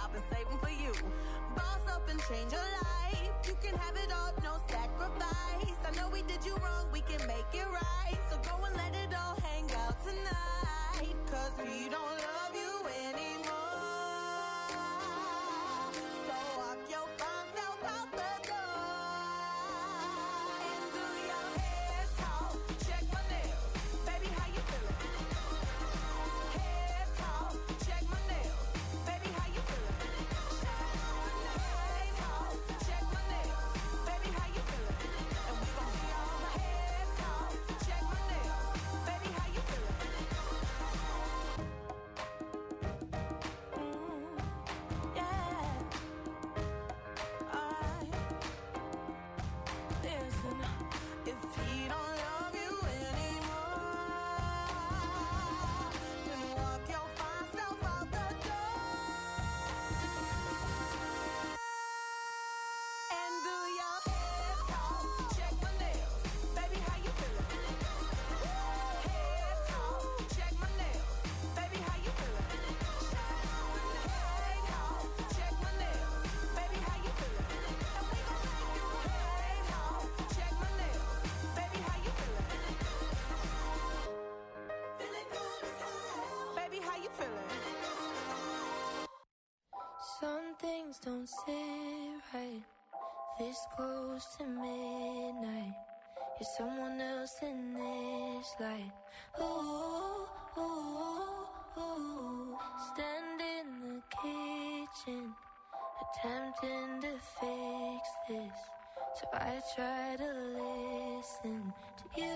I've been saving for you. Boss up and change your life. You can have it all, no sacrifice. I know we did you wrong, we can make it right. So go and let it all hang out tonight. Cause we don't love you anymore. So walk your fine self out the door. And do your hair talk. Check my nails. Baby, how you feeling? Hair talk. Check my nails. Baby, how you feeling? Hair talk. Check my nails. Baby, how you feeling? And we gon' be all hair talk. Check my nails. Baby, how you feeling? Yeah. Listen, if he don't love you anymore, then walk your fine self out the door. And do your hair talk. Check my nails. Baby, how you feeling? Hair talk. Check my nails. Baby, how you feeling? Hair talk. Check my nails. Baby, how you feeling? And we gon' make you hair talk. Check my nails. Baby, how you feeling? Feeling good as hell. Baby, how you feeling? Some things don't sit right. This close to midnight. You're someone else in this light. Ooh, ooh, ooh. Stand in the kitchen, attempting to fix this. So I try to listen to you.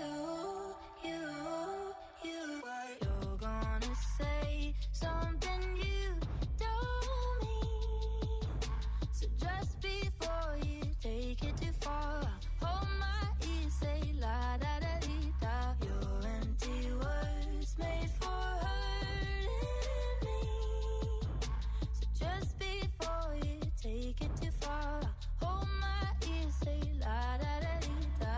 You're gonna say something you don't mean. So just before you take it too far, hold my ear, say la da da dee da. Your empty words made for hurting me. So just before you take it too far, hold my ear, say la da da dee da.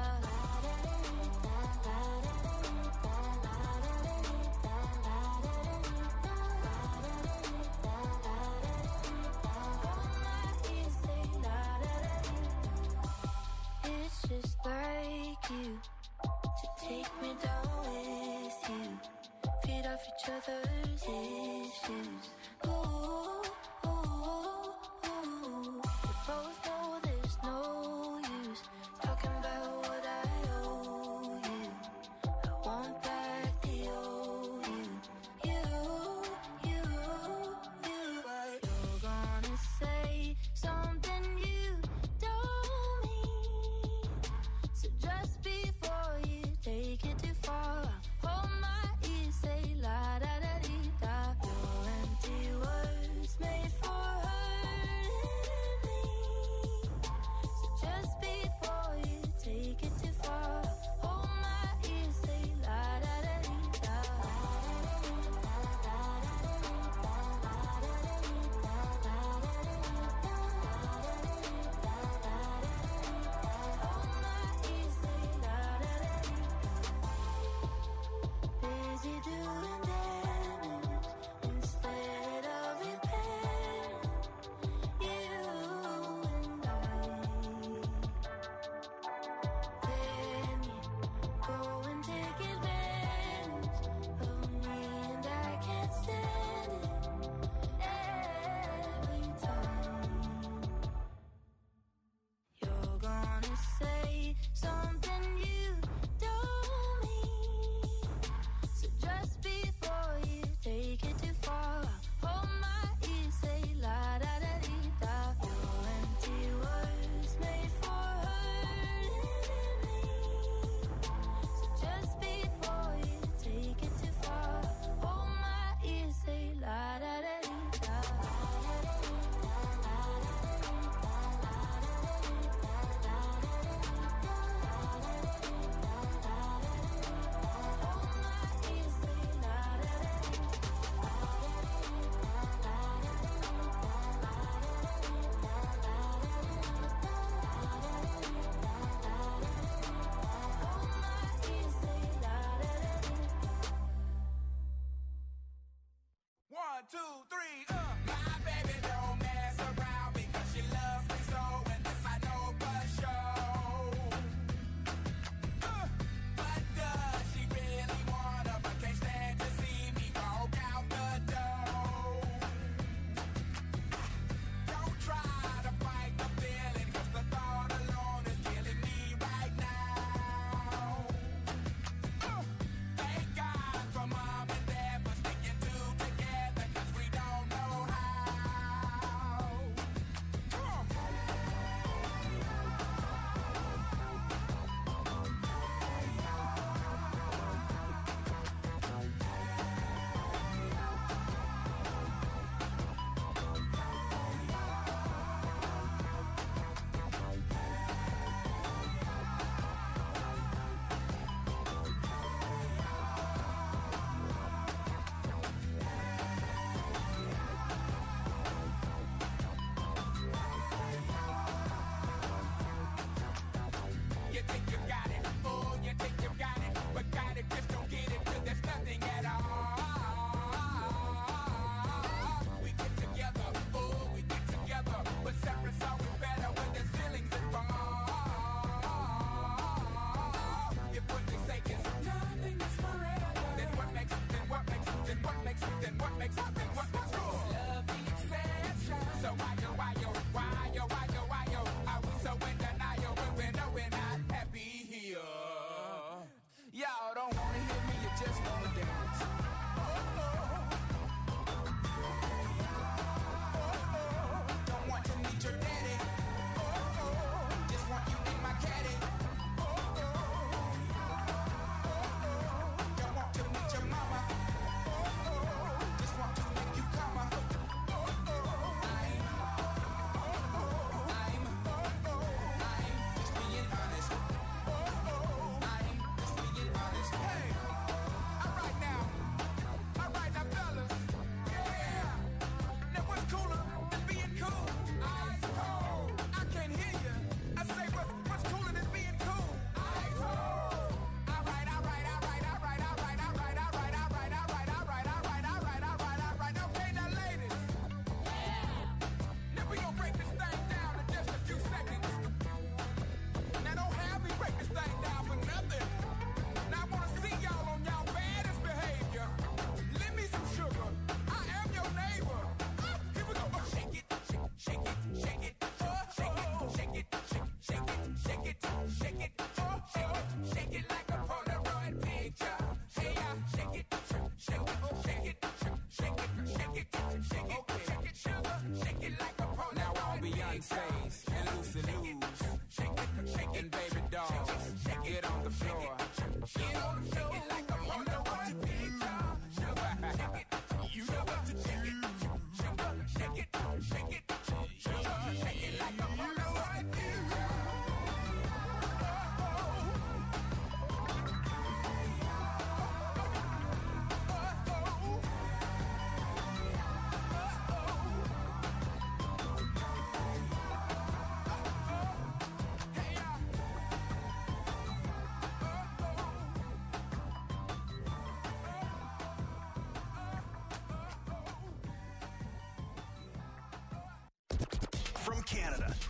It's just like you to take me down with you, feed off each other's issues. Ooh, ooh, ooh. We both know there's no use talking about what I owe you. I want back the old you. You're gonna say something you don't mean. So just before you take it too far, hold my ear, say la da da dee da. Your empty words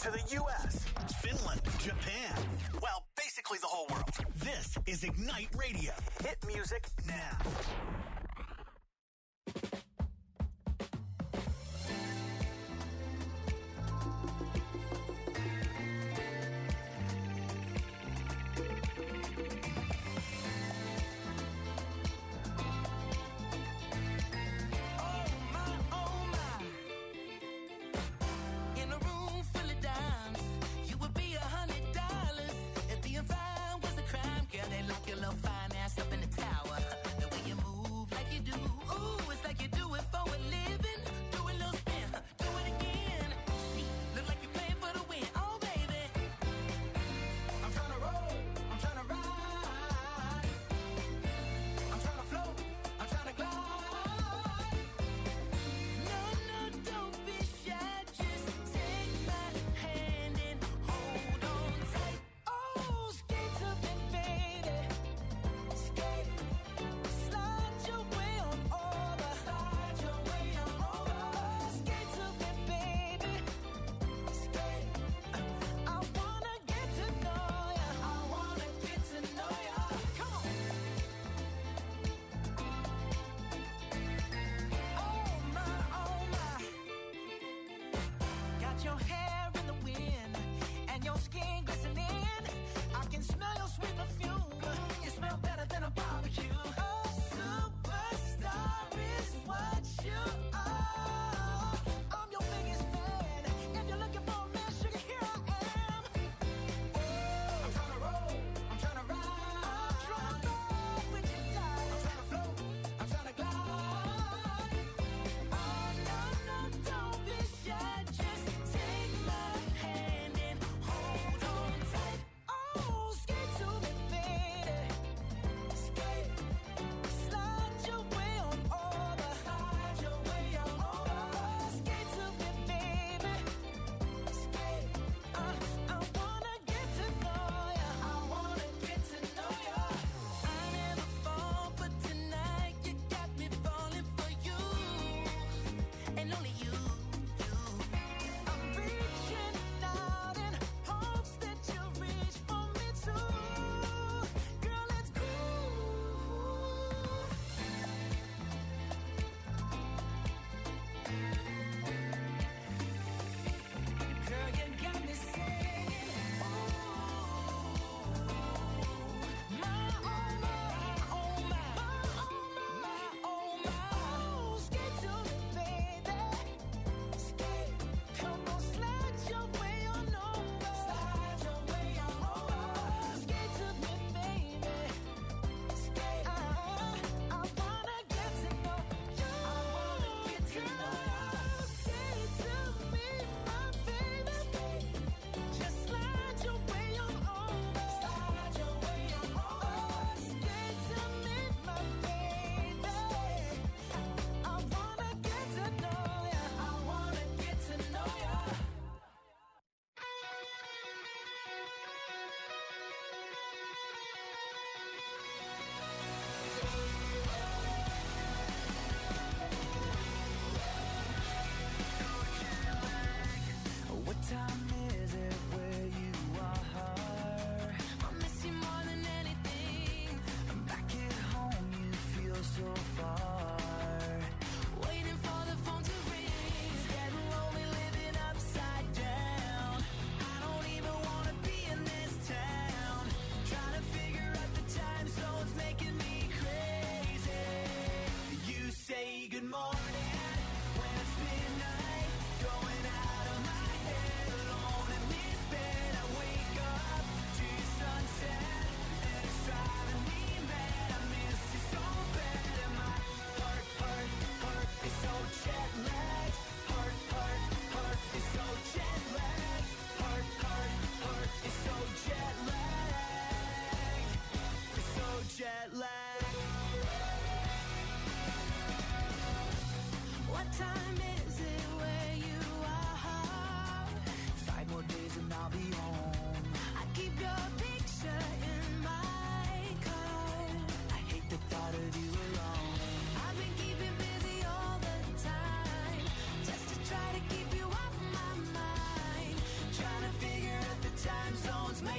to the U.S., Finland, Japan. Well, basically the whole world. This is Ignite Radio. Hit music now. Your little fine ass up in the tower. The way you move like you do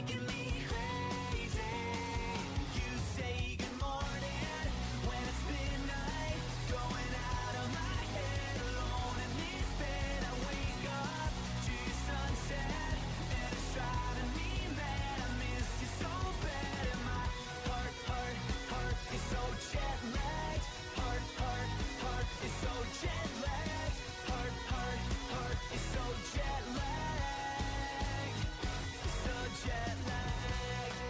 making me crazy. You say good morning when it's midnight, going out of my head, alone in this bed. I wake up to your sunset, and it's driving me mad. I miss you so bad, and my heart is so jet lagged. Heart is so jet lagged. Heart is so jet lagged. So jet lagged.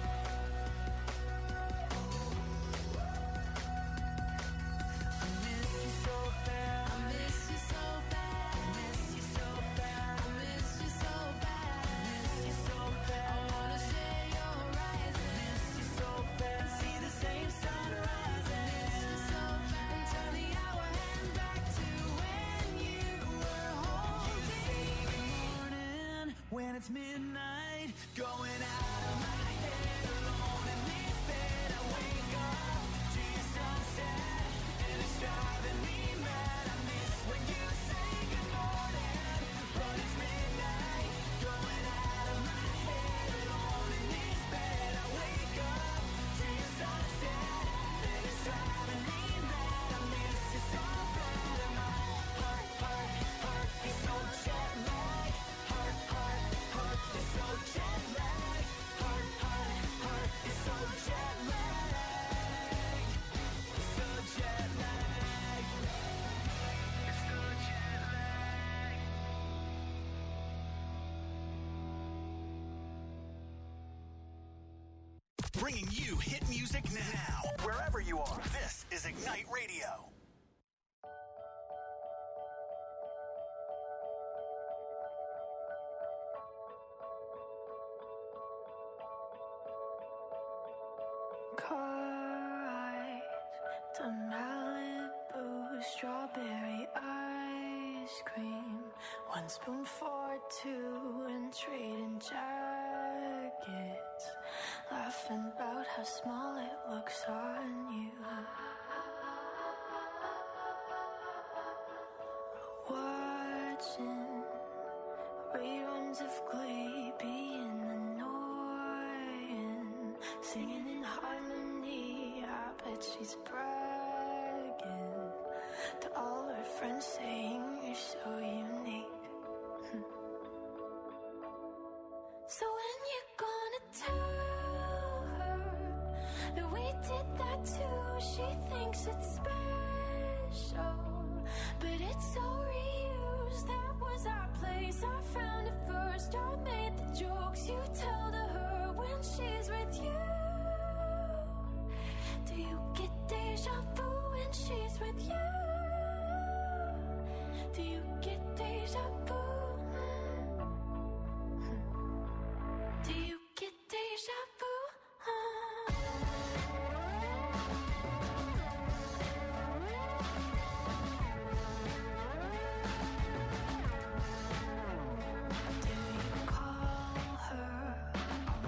I miss you so bad. I miss you so bad. I miss you so bad. I miss you so bad. I miss you so bad. I wanna share your eyes. I miss you so bad. See the same sunrise. I miss you so bad. And turn the hour hand back to when you were holding me. Good morning when it's midnight, going out of my head, alone in this bed. I wake up to your sunset, and it's driving me mad. I miss when you say good morning, but it's midnight, going out of my head, alone in this bed. I wake up to your sunset, and it's driving me mad. I miss you so bad, and my heart is so jet lagged. Heart is so jet lagged. Heart is so jet lagged. So jet lagged. It's so jet lagged. Bringing you hit music now, wherever you are. This is Ignite Radio. Car ride to Malibu, strawberry ice cream, 1 spoon for 2, and trading jackets, laughing about how small it looks on you. Watching reruns of Glee, being annoying, singing in harmony. I bet she's bragging to all her friends, saying you're so unique. So when you gonna tell her that we did that too? She thinks it's special, but it's so reused. That was our place, I found it first. I made the jokes you tell to her when she's with you. Do you get deja vu when she's with you? Do you get deja vu? Do you get deja vu? Do you call her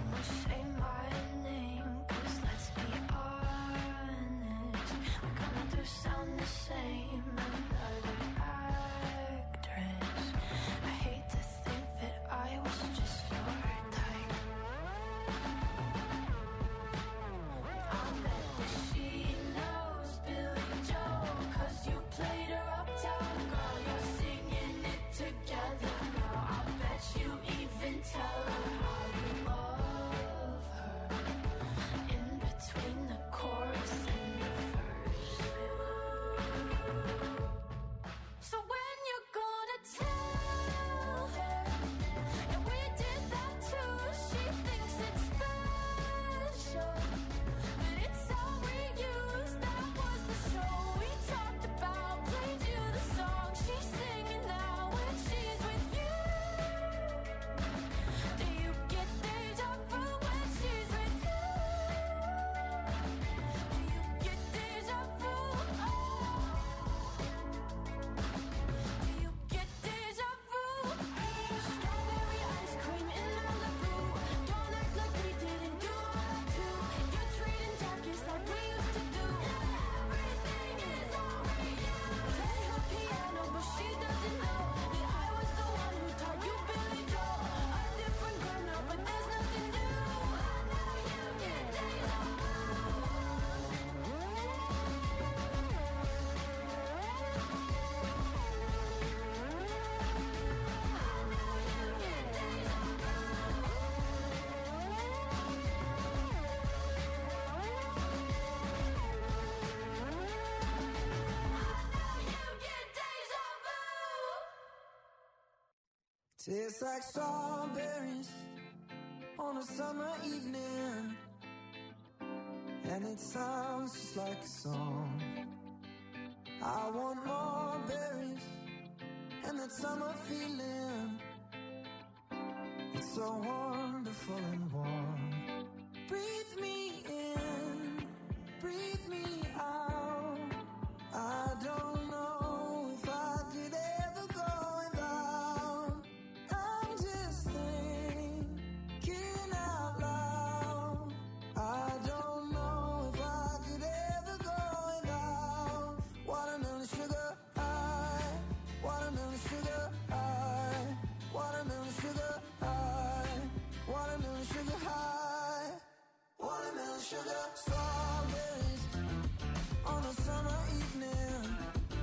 Tastes like strawberries on a summer evening, and it sounds just like a song. I want more berries and that summer feeling. It's so wonderful and warm. Breathe me in, breathe me out. I don't know if I could ever go without. I'm just thinking out loud. I don't know if I could ever go without watermelon sugar high, watermelon sugar high, watermelon sugar high, watermelon sugar high, watermelon sugar. Strawberries on a summer evening.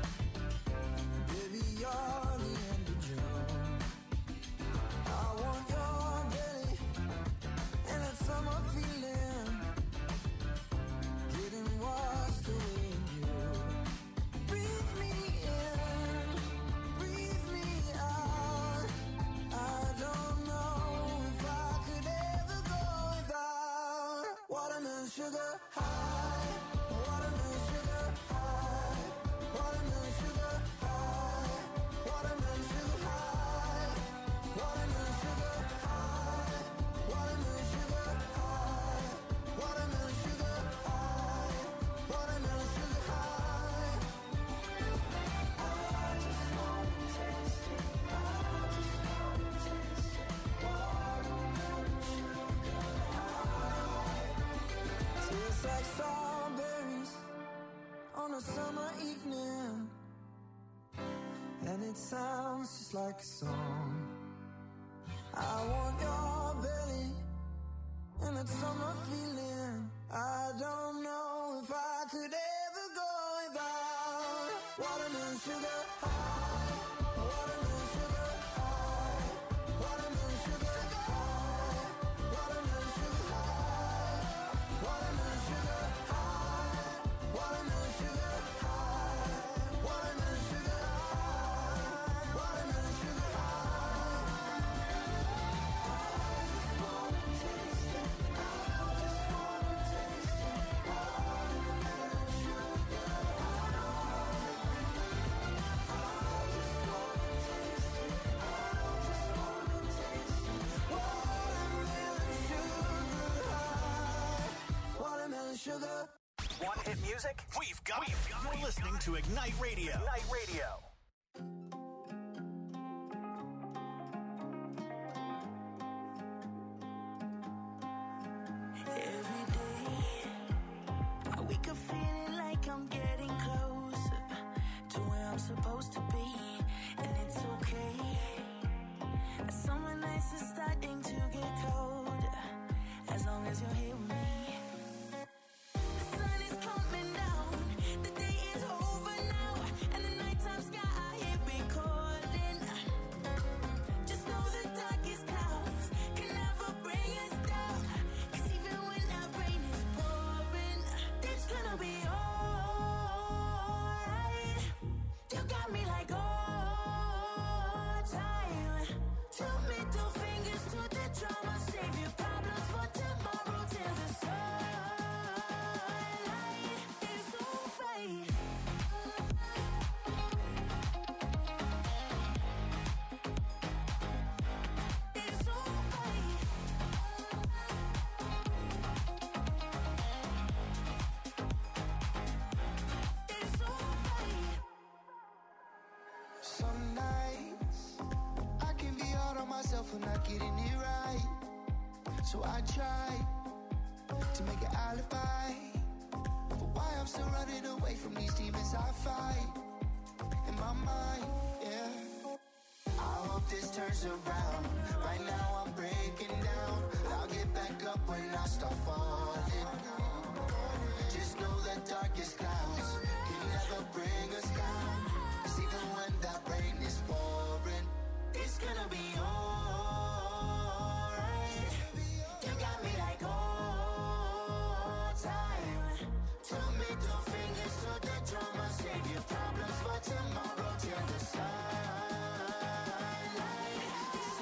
Baby, you're the end of June. I want your belly and that summer feeling, getting washed away in you. Breathe me in, breathe me out. I don't know if I could ever go without watermelon sugar high, watermelon sugar high, watermelon sugar high, watermelon sugar high, watermelon sugar high, watermelon sugar high, watermelon sugar high, watermelon sugar high. I just wanna taste it. I just wanna taste it. Watermelon sugar high. Tastes like strawberries on a summer evening, and it sounds just like a song. I want your belly and that summer feeling. I don't know if I could ever go without watermelon sugar high, watermelon sugar high, watermelon sugar high, watermelon sugar high, watermelon sugar high, watermelon sugar high, watermelon sugar high, watermelon sugar high. I just wanna taste it. I just wanna taste it. Watermelon sugar high. I just wanna taste it. I just wanna taste it. Watermelon sugar high. Watermelon sugar. Want hit music? We've got it. You're listening to Ignite Radio. Ignite Radio. Every day, I wake up feeling like I'm getting closer to where I'm supposed to be, and it's okay. Summer nights are starting to get colder, as long as you're here with me. The sun is coming down, the day is over now, and the nighttime sky here recording. Just know the darkest clouds can never bring us down, 'cause even when that rain is pouring, it's gonna be alright. You got me like all time. Two middle fingers to the drama, save your problems for tomorrow till the sunlight is alright. It's alright. It's alright. Some nights I can be hard on myself for not getting it right. So I try to make an alibi for why I'm still running away from these demons I fight in my mind. Yeah, I hope this turns around. Right now I'm breaking down, but I'll get back up when I start falling. Just know the darkest clouds can never bring us down, 'cause even when that rain is pouring, it's gonna be alright. You got me like all time. Two middle fingers to the drama, save your problems for tomorrow till the sunlight is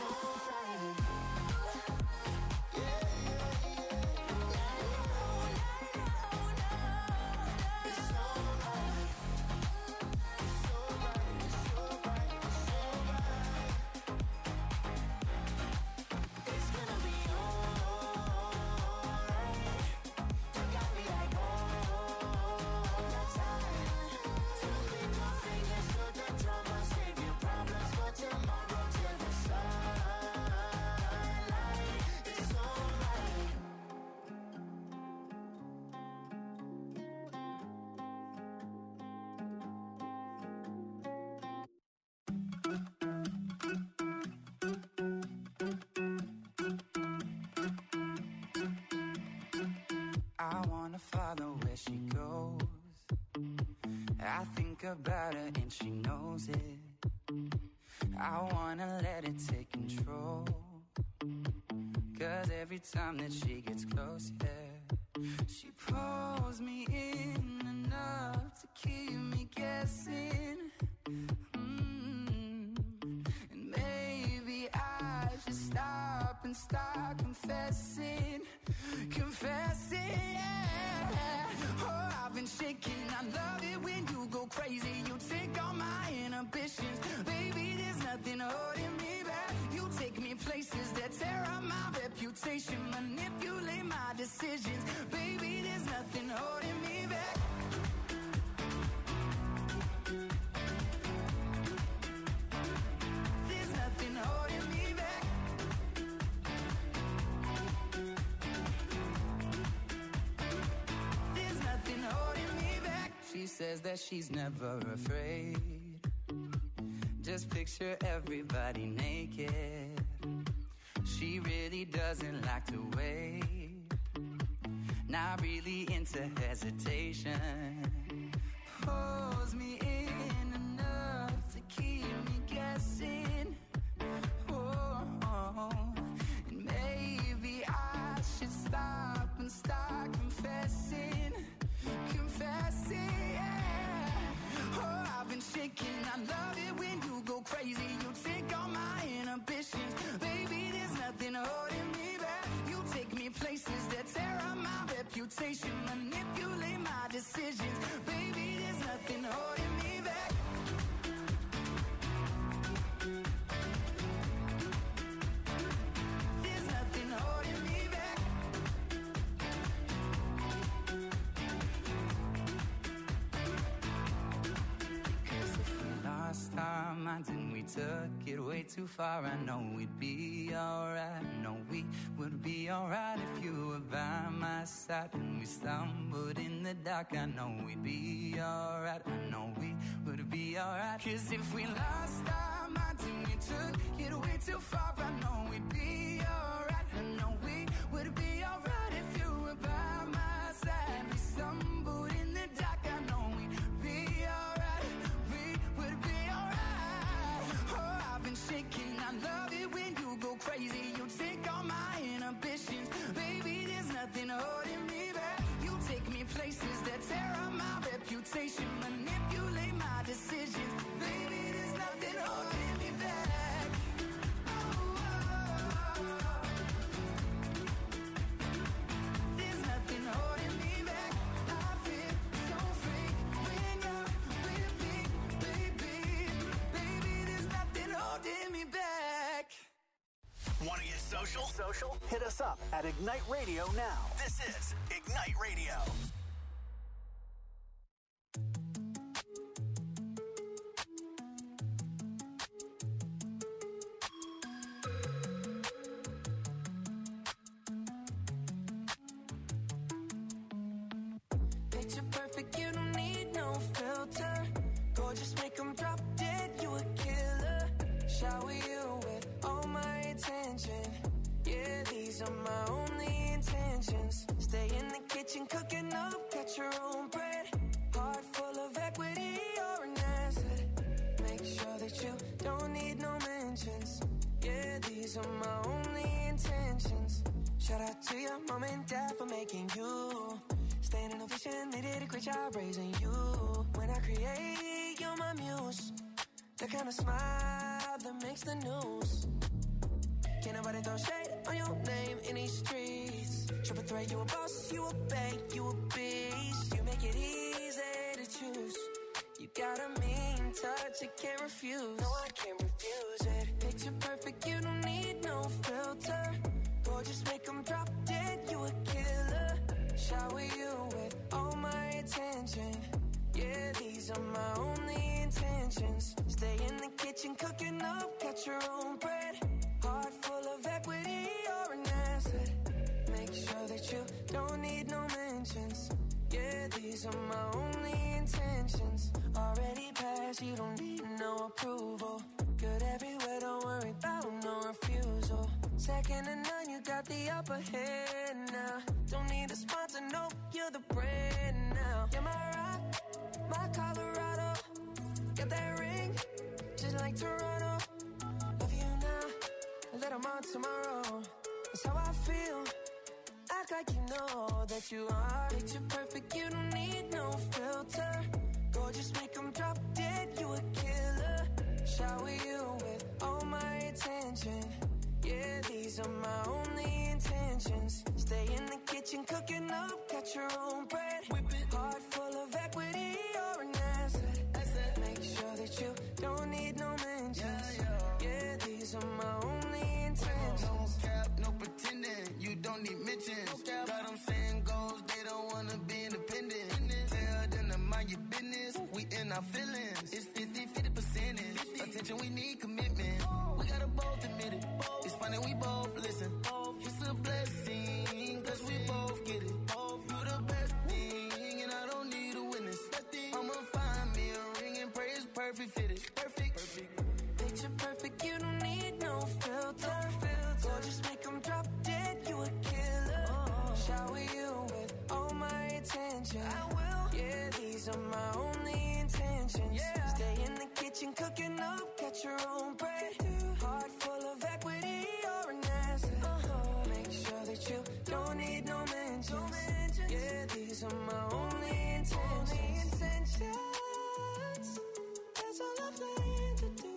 think about her and she knows it. I wanna let it take control. Cause every time that she gets close, yeah, she pulls me in enough to keep me guessing. And maybe I should stop and start confessing. Yeah. Oh, I've been shaking. I love it when you go crazy. You take all my inhibitions. Baby, there's nothing holding me back. You take me places that tear up my reputation. Manipulate my decisions. Baby, there's nothing holding me back. There's nothing holding me back. There's nothing holding me back. She says that she's never afraid. Just picture everybody naked. She really doesn't like to wait. Not really into hesitation. Pulls me in enough to keep me guessing. Oh, and maybe I should stop and start confessing. Yeah. Oh, I've been shaking. I love it when you go crazy. You take all my inhibitions. Baby, there's nothing holding me back. You take me places that tear up my reputation. Manipulate my decisions. Baby, there's nothing holding me back. There's nothing holding me back. Cause if we lost our minds and we took it way too far, I know we'd be alright. I know we would be alright if you were by my side. And we stumbled in the dark, I know we'd be alright. I know we would be alright. Cause if we lost our minds and we took it way too far, I know we'd be alright. I know we would be alright if you were by my side. We stumbled in the dark, I know we'd be alright. We would be alright. Oh, I've been shaking. I love it when you go crazy. You take all my inhibitions. Baby, there's nothing holding me back. You take me places that tear up my reputation. Manipulate my decisions. Baby, there's nothing holding me back. Oh, oh, oh. There's nothing holding me back. I feel so free when you're with me, baby. Baby, there's nothing holding me back. Want to get social? Hit us up at Ignite Radio now. This is Ignite Radio. Picture perfect, you don't need no filter. Gorgeous, make them drop dead, you a killer. Shower you with all my attention. Yeah, these are my only intentions. Stay in the kitchen, cooking up, get your own bread. Heart full of equity, you're an asset. Make sure that you don't need no mentions. Yeah, these are my only intentions. Shout out to your mom and dad for making you. Staying in ovation, they did a great job raising you. When I create, you're my muse. The kind of smile that makes the news. Can't nobody throw shade on your name in these streets. Triple threat, you a boss, you a bank, you a beast. You make it easy to choose. You got a mean touch, I can't refuse. No, I can't refuse it. Picture perfect, you don't need no filter. Gorgeous, make them drop dead, you a killer. Shower you with all my attention. Yeah, these are my only intentions. Stay in the kitchen, cooking up, get your own bread. Heart full of equity, you're an asset. Make sure that you don't need no mentions. Yeah, these are my only intentions. Already passed, you don't need no approval. Good everywhere, don't worry about no refusal. Second to none, you got the upper hand now. Don't need a sponsor, no, you're the brand now. You're my rock, my Colorado. Got that ring, just like Toronto. Love you now, a little more tomorrow. That's how I feel. Act like you know that you are. Picture perfect, you don't need no filter. Gorgeous, make them drop dead, you a killer. Shower you with all my attention. Yeah, these are my only intentions. Stay in the kitchen, cooking up, got your own bread. Whip it, heart full of equity, you're an asset. Make sure that you don't need no mentions. Yeah, these are my only intentions. No cap, no pretending, you don't need mentions. Got them saying goals, they don't wanna be independent. Tell them to mind your business, we in our feelings. It's 50 percentage. Attention, we need commitment. We gotta both admit it. It's funny, we both listen. It's a blessing, cause we both get it. You the best thing, and I don't need a witness. I'ma find me a ring and pray it's perfect fitted. Perfect. Picture perfect, you don't need no filter. Gorgeous, make them drop dead, you a killer. Shower you with all my attention. I will. Yeah, these are my only intentions. Stay in the kitchen, cooking up, get your own bread. Heart full of equity, you're an asset. Make sure that you don't need no mentions. Yeah, these are my only intentions. That's all I plan to do.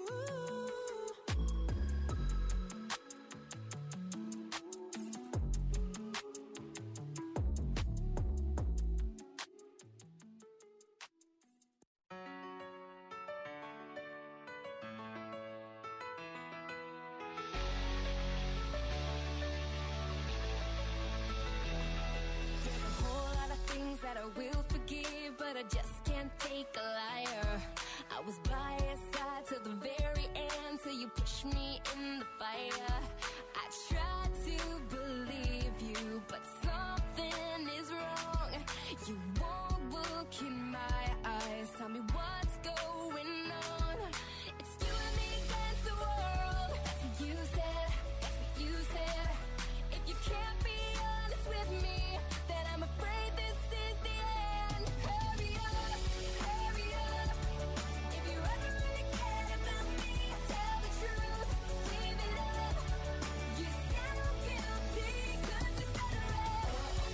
That I will forgive, but I just can't take a liar. I was by your side till the very end, till you pushed me in the fire. I tried to believe you, but something is wrong. You won't look in my eyes, tell me what's going on. It's you and me against the world. That's what you said, that's what you said. If you can't be honest with me, then I'm afraid this is the end. Hurry up, hurry up. If you ever really care about me, tell the truth, leave it up. You sound guilty, cause you said it right.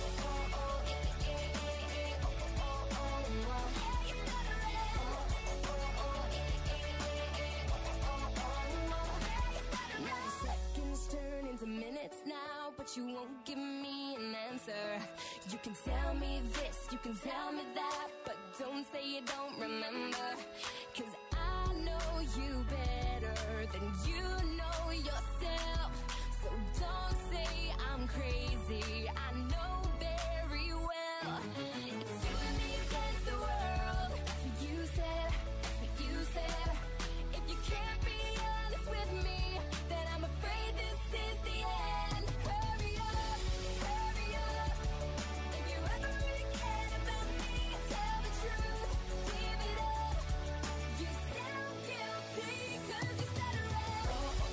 Now seconds turn into minutes now, but you won't give me an answer. You can tell me this, you can tell me that, but don't say you don't remember. Cause I know you better than you know yourself. So don't say I'm crazy, I know very well. It's you and me against the world. That's what you said, that's what you said. If you can't be honest with me, then I'm afraid this is the end. Hurry up, hurry up. If you ever really cared about me, tell the truth, leave it up. You sound guilty, cause you said it right.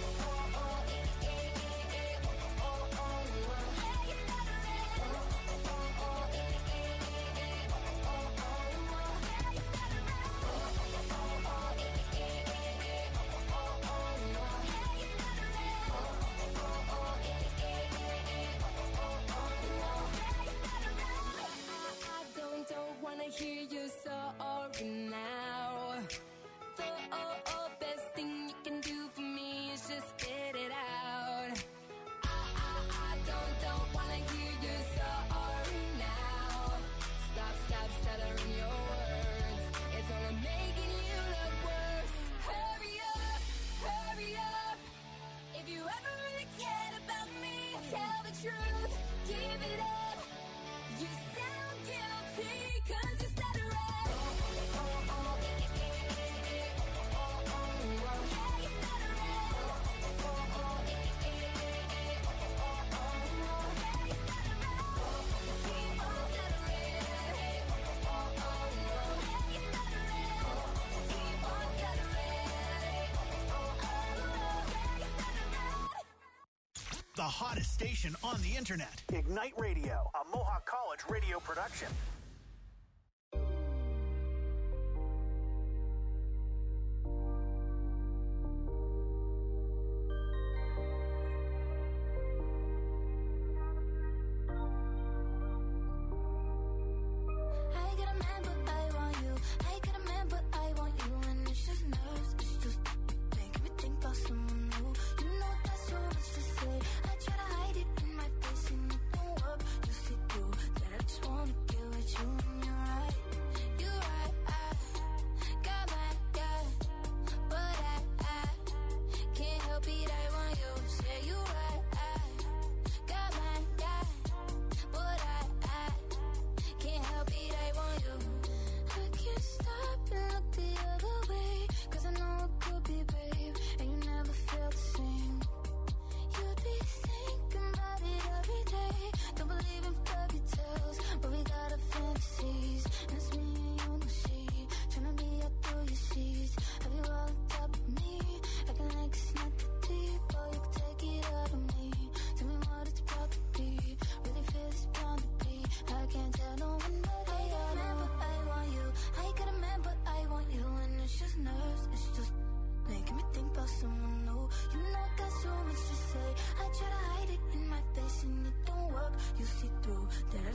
I don't wanna hear you sorry now. The best thing you can do for me is just spit it out. I don't wanna hear you sorry now. Stop stuttering your words. It's only making you look worse. Hurry up. If you ever really cared about me, tell the truth, give it up. You sound guilty, cause you said it right. The hottest station on the internet. Ignite Radio, a Mohawk College radio production.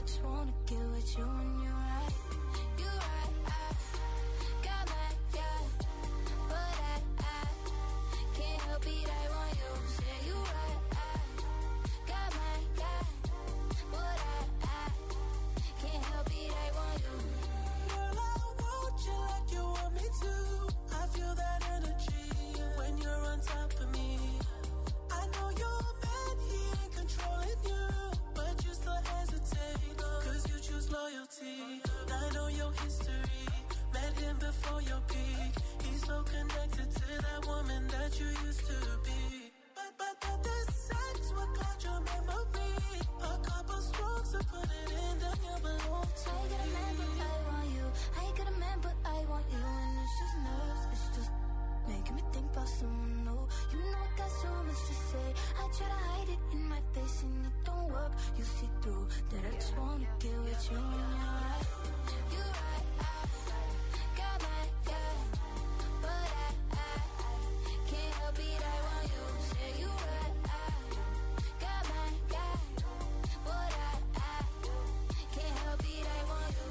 just wanna get with you when you're right. You're right, I got my yeah, but I can't help it, I want you. Say you right, I got my yeah, but I can't help it, I want you. Girl, I want you like you want me to. I feel that energy when you're on top of me. I know you're mad, he ain't controlling you, but you still hesitate, cause you choose loyalty. I know your history, met him before your peak. He's so connected to that woman that you used to be. But this sex will cloud your memory. A couple strokes to put it in, then you belong to I got a man, but I want you. I got a man, but I want you. And it's just nerves, it's just making me think about someone new. You know I got so much to say. I try to hide it in my face and it don't work. You see through that I just wanna get with you when you're right. You're right, I got my yeah, but I can't help it, I want you. Say you right, I got my yeah, but I can't help it, I want you.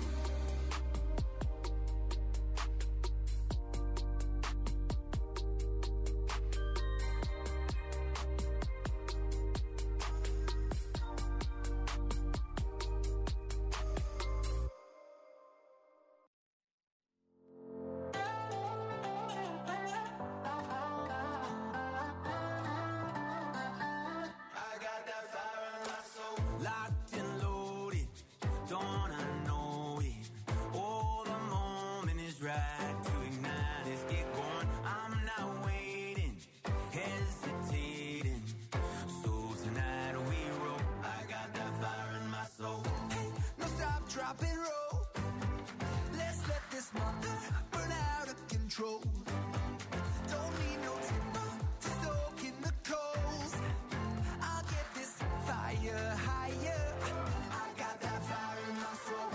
Locked and loaded, don't I know it? Oh, the moment is right to ignite. Let's get going. I'm not waiting, hesitating. So tonight we roll. I got that fire in my soul. Hey, no stop, drop and roll. Let's let this mother burn out of control. Don't need no timber to soak in the coals. I'll get this fire higher. I got that fire in my soul.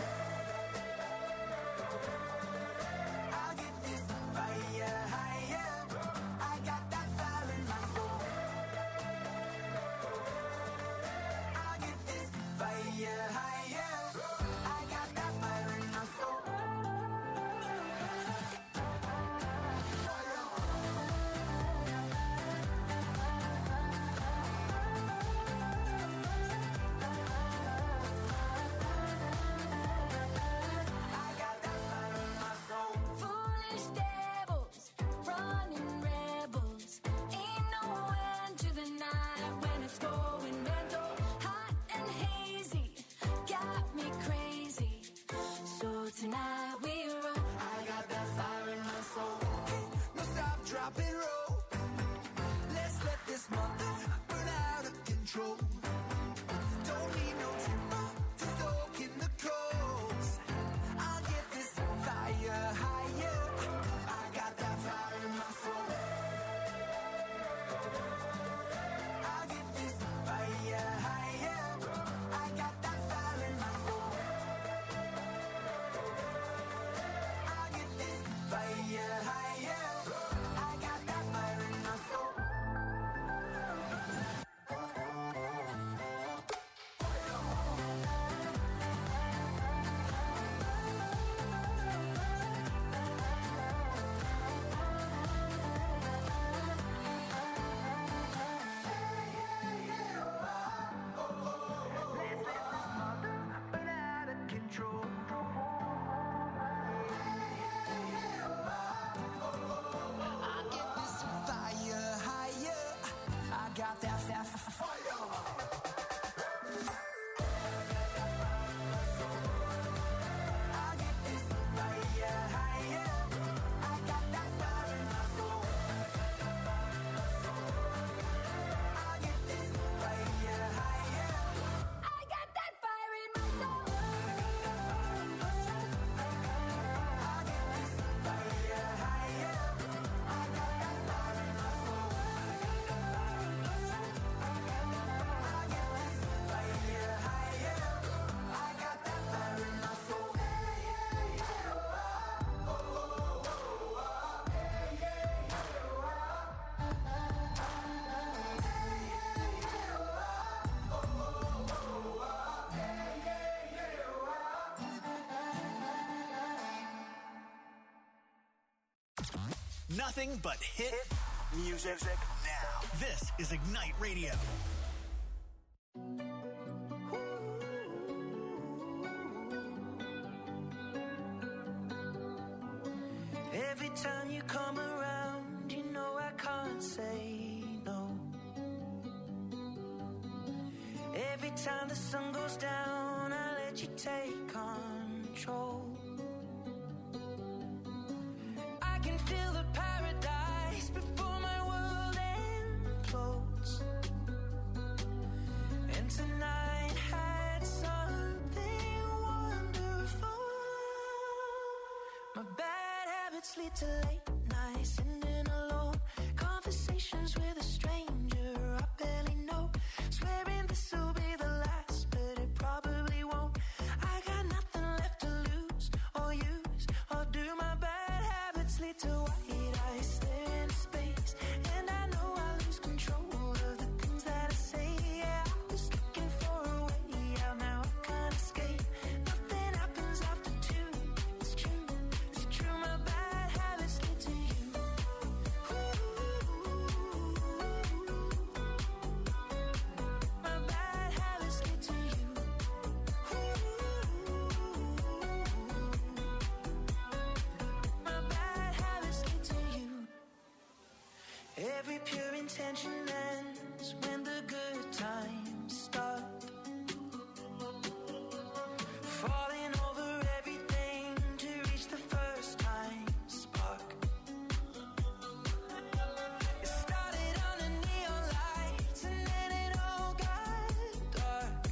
I'll get this fire higher. I got that fire in my soul. I'll get this fire higher. I got that Nothing but hit music now. This is Ignite Radio. Every time you come around, you know I can't say no. Every time the sun goes down, I let you take control. I can feel the paradise before my world implodes. And tonight had something wonderful. My bad habits lead to late nights, sitting alone, conversations with a stranger I barely know, swearing this will be the last, but it probably won't. I got nothing left to lose or use or do. My bad habits lead to white eyes staring into space, and I know I lose control of the things that I say. Yeah, I was looking for a way out, now I can't escape. Nothing happens after two. It's true, it's true. My bad habits lead to you. My bad habits lead to you. My bad habits lead to you. Every pure intention ends when the good times start. Falling over everything to reach the first time spark. It started under neon lights and then it all got dark.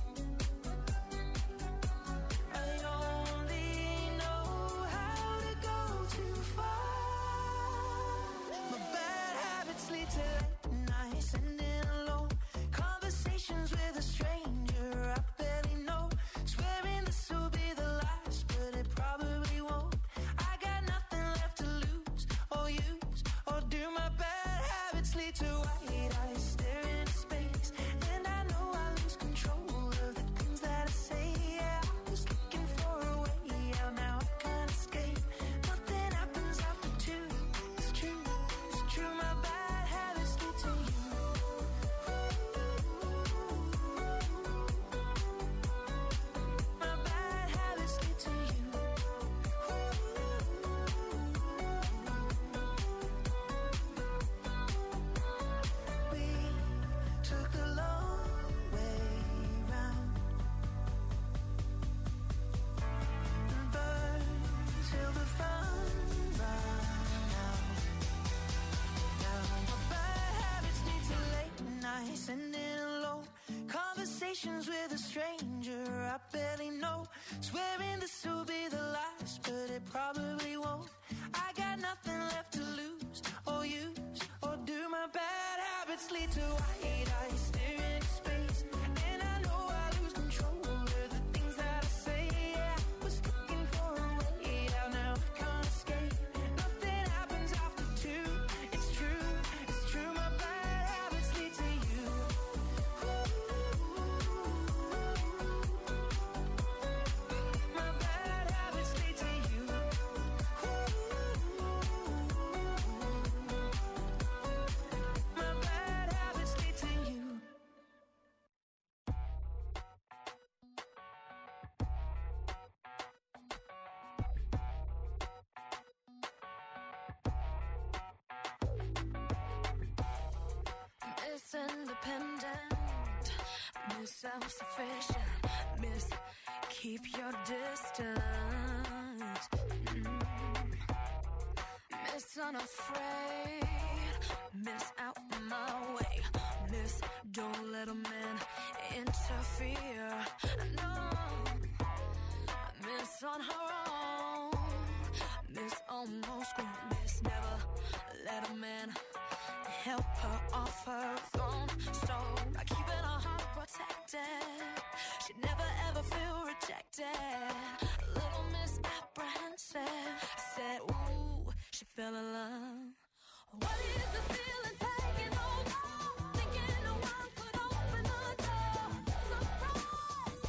I only know how to go too far. My bad habits lead to late nights, sitting alone, conversations with a stranger I barely know, swearing this will be the last, but it probably won't. I got nothing left to lose or use or do. My bad habits lead to white eyes staring into space, and I know I lose control of the things that I say. Yeah, I was looking for a way out, now I can't escape. Nothing happens after two. It's true, it's true. My bad habits lead to you. My bad habits lead to you. We took the long way round and burned till the fun ran out. Now my bad habits lead to late nights, sitting alone, conversations with a stranger I barely know, swearing this will be the last, but it probably won't. I got nothing left to lose or use or do. My bad habits lead to white eyes staring into space, and I know I lose control of the things that I say. Yeah, I was looking for a way out, now I can't escape. Nothing happens after two. It's true, it's true. My bad habits lead to you. My bad habits lead to you. My bad habits lead to you. Miss Independent, Miss Self-Sufficient, Miss Keep Your Distance, Miss Unafraid, Miss Out My Way, Miss Don't Let a Man Interfere, no, Miss On Her Own, Miss Almost Grown, Miss Never Let a Man help her off her throne. So by keeping her heart protected, she'd never ever feel rejected. Little Miss Apprehensive, I said, ooh, she fell in love. What is the feeling taking over? Thinking no one could open the door. Surprise!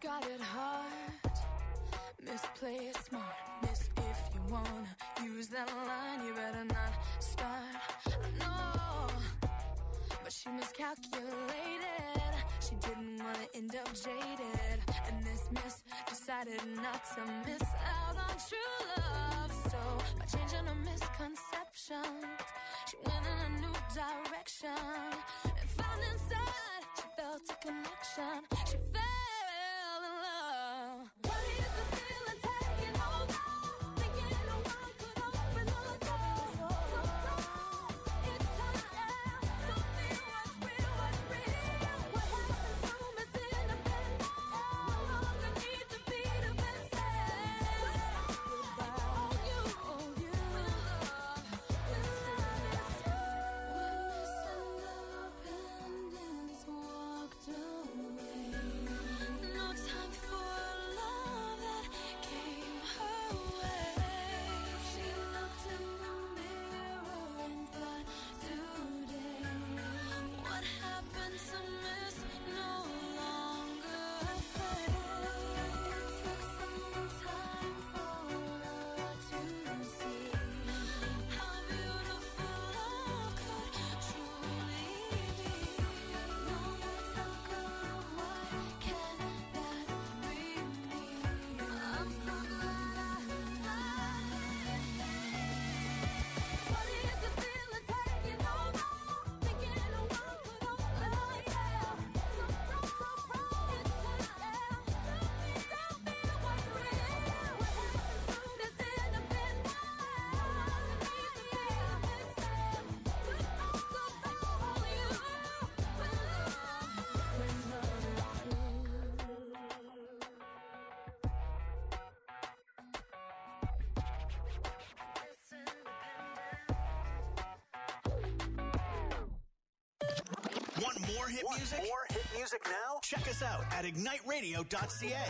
got it hard. Miss, play it smart. Miss, if you wanna use that line, you better not start. No, but she miscalculated. She didn't wanna end up jaded. And this miss decided not to miss out on true love. So by changing her misconceptions, she went in a new direction and found inside she felt a connection. She fell in love. What is the feeling taking over? Thinking no one could open the door. So close, it's time to feel what's real, what's real. What happened to Miss Independent? No longer need to be defensive. Goodbye, oh you, with love, with Independence walked away. No time for love that came her way. She looked in the mirror and thought, today, what happened to Miss No Longer Afraid? It took some time for her to see how beautiful love could truly be. No matter good, why can't that be me? I'm so glad What is the feeling taking over? Thinking no one could open it. So proud, it's time to feel what's real. What happened to this independence? Want more hit music? More hit music now? Check us out at igniteradio.ca.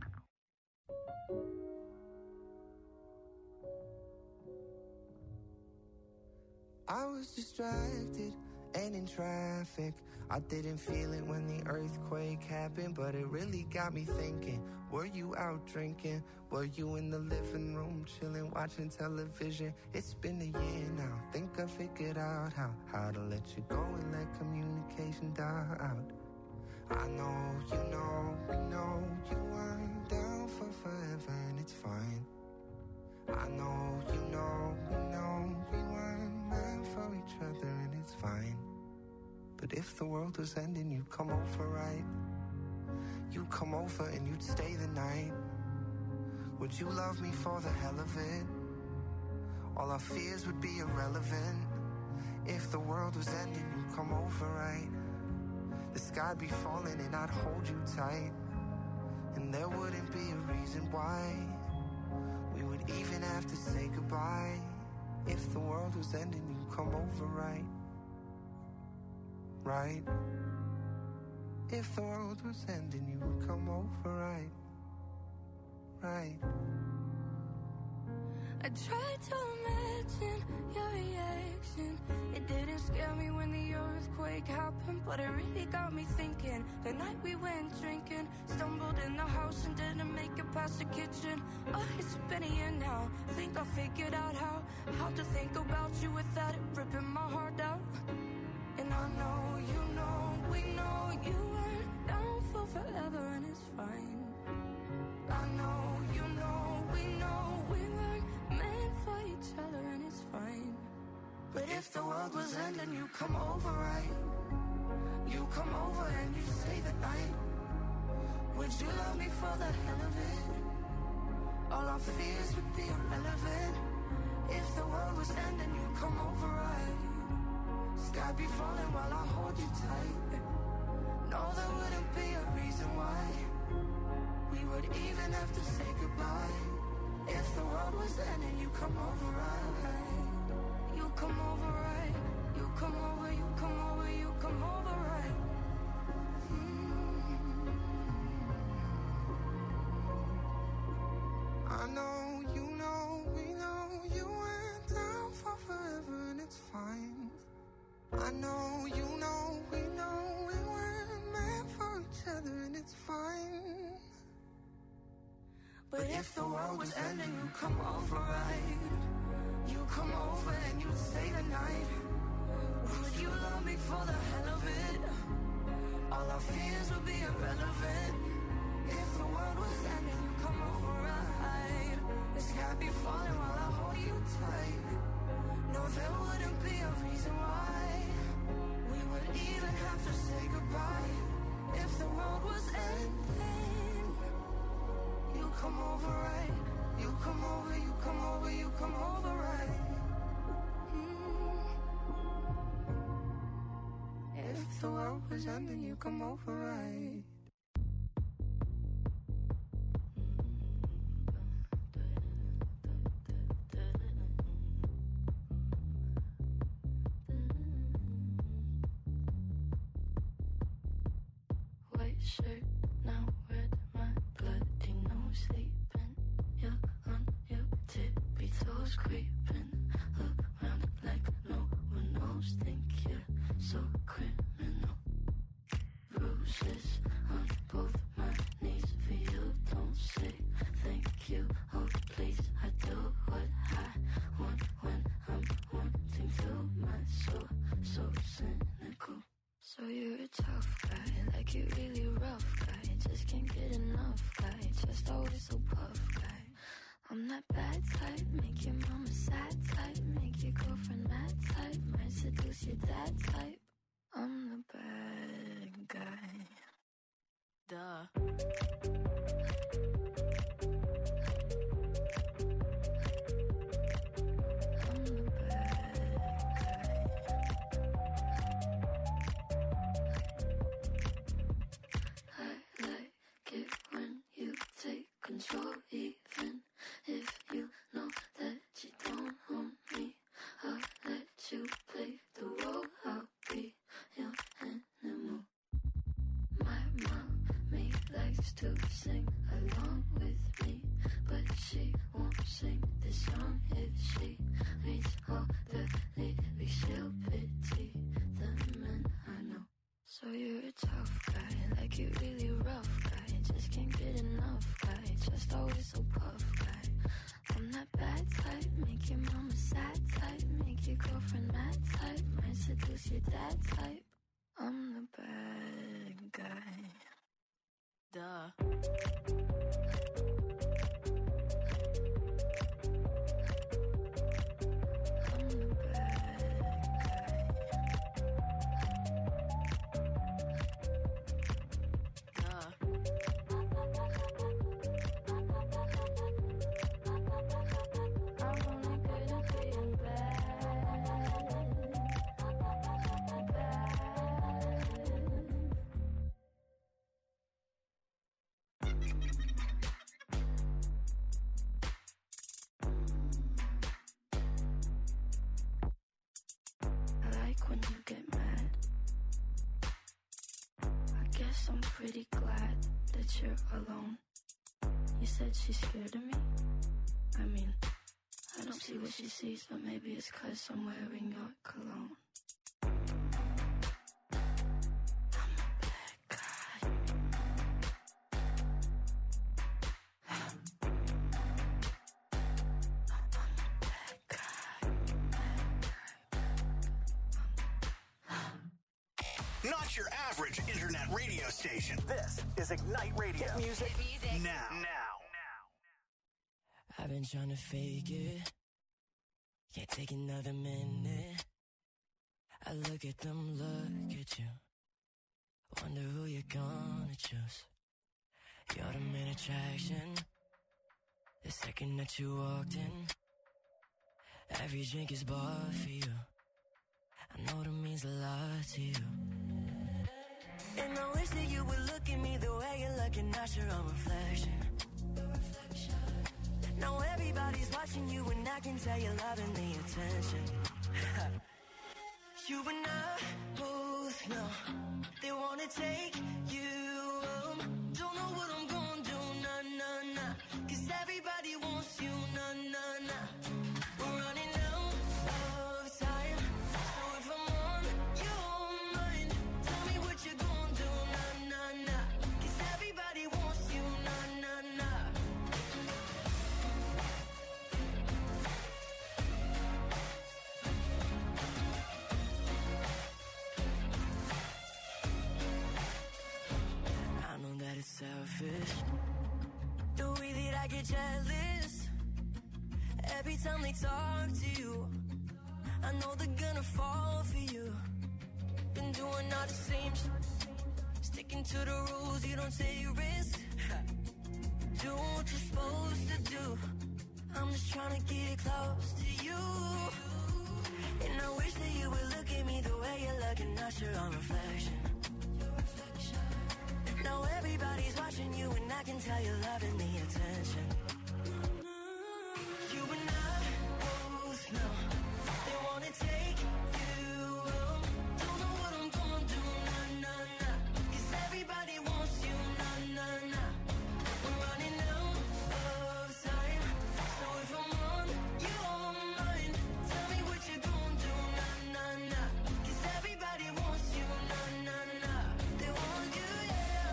I was distracted and in traffic. I didn't feel it when the earthquake happened, but it really got me thinking. Were you out drinking? Were you in the living room chilling, watching television? It's been a year now. Think I figured out how to let you go and let communication die out. I know, we know you weren't down for forever, and it's fine. I know, we know we weren't meant for each other, and it's fine. But if the world was ending, you'd come over, right? You'd come over and you'd stay the night. Would you love me for the hell of it? All our fears would be irrelevant. If the world was ending, you'd come over, right? The sky'd be falling and I'd hold you tight. And there wouldn't be a reason why we would even have to say goodbye. If the world was ending, you'd come over, right? Right? If the world was ending, you would come over, right? Right? I tried to imagine your reaction. It didn't scare me when the earthquake happened, but it really got me thinking. The night we went drinking, stumbled in the house and didn't make it past the kitchen. Oh, it's been a year now. Think I figured out how to think about you without it ripping my heart out. And I know, we know you weren't down for forever, and it's fine. I know, we know we weren't meant for each other, and it's fine. But if the world was ending, you come over, right? You come over and you stay the night. Would you love me for the hell of it? All our fears would be irrelevant. If the world was ending, you come over, right? Sky be falling while I hold you tight. No, there wouldn't be a reason why we would even have to say goodbye. If the world was ending, you come over, right? You come over, right? You come over, you come over, you come over, right? I know, we know you went down for forever, and it's fine. I know, we know we weren't meant for each other, and it's fine. But if the world was ending, you come over, right? You come over and you'd stay the night. Would you love me for the hell of it? All our fears would be irrelevant. If the world was ending, you come over, right? The sky be falling while I hold you tight. No, there wouldn't be a reason why we would even have to say goodbye. If the world was ending, you come over, right? You come over, you come over, you come over, right? If the world was ending, you come over, right? White shirt, now red, my bloody nose sleeping. You're on your tippy toes creeping around like no one knows. Think you're so criminal. Bruises on both my knees for you. Don't say thank you, oh please. I do what I want when I'm wanting to. My soul so cynical. So you're a tough guy, like you're really rough guy. Just can't get enough guy, just always so puff guy. I'm that bad type, make your mama sad type, make your girlfriend mad type, might seduce your dad type. I'm the bad guy. Duh. Control, even if you know that you don't own me. I'll let you play the role. I'll be your animal. My mommy likes to sing along with me, but she won't sing this song if she reads all the lyrics. She'll pity the men I know. So you're a tough guy, like you're really rough guy. Just can't get enough guy, just always so puff guy. I'm that bad type, make your mama sad type, make your girlfriend mad type, might seduce your dad type. I'm the bad guy. Duh. I'm pretty glad that you're alone. You said she's scared of me? I mean, I don't see what she sees, but maybe it's 'cause I'm wearing your cologne. Not your average internet radio station. This is Ignite Radio. Hit music now. I've been trying to fake it. Can't take another minute. I look at them, look at you. Wonder who you're gonna choose. You're the main attraction. The second that you walked in, every drink is bought for you. I know that means a lot to you. And I wish that you would look at me the way you're looking at your own reflection. Now everybody's watching you and I can tell you're loving the attention. You and I both know they wanna take you home. Don't know what I'm gonna do, nah, nah, nah. 'Cause everybody wants you, nah, nah, nah. We're running out of time. So if I'm on your mind, tell me what you're gonna do, nah, nah, nah. 'Cause everybody wants you, nah, nah, nah. get jealous every time they talk to you. I know they're gonna fall for you. Been doing all the same shit, sticking to the rules, you don't take risks. Do what you're supposed to do. I'm just trying to get close to you. And I wish that you would look at me the way you're looking at your own reflection. Now everybody's watching you and I can tell you're loving the attention. You and I both know they wanna take you home. Don't know what I'm gonna do, nah, nah, nah. 'Cause everybody wants you, nah, nah, nah. We're running out of time. So if I'm on your mind, tell me what you're gonna do, nah, nah, nah. 'Cause everybody wants you, nah, nah, nah. They want you, yeah.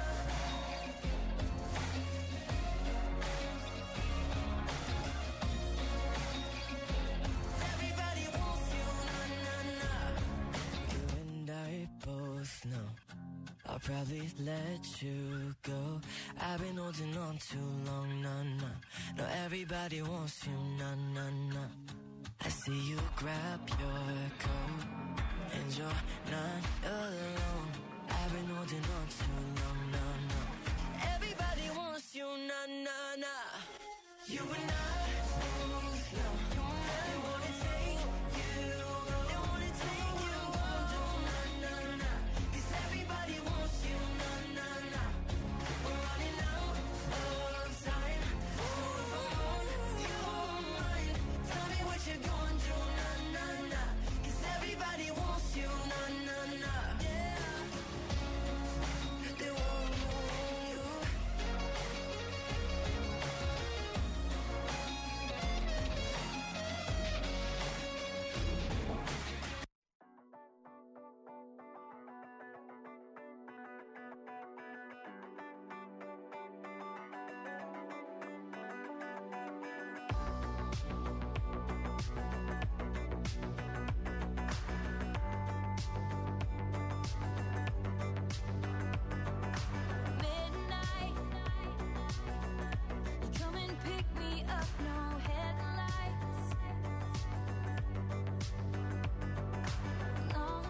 Everybody wants you, nah, nah, nah. You and I both know I'll probably let you go. I've been holding on too long, nah, nah. No, everybody wants you, nah, nah, nah. I see you grab your coat and you're not alone. I've been holding on too long, nah, nah. Everybody wants you, nah, nah, nah. You and I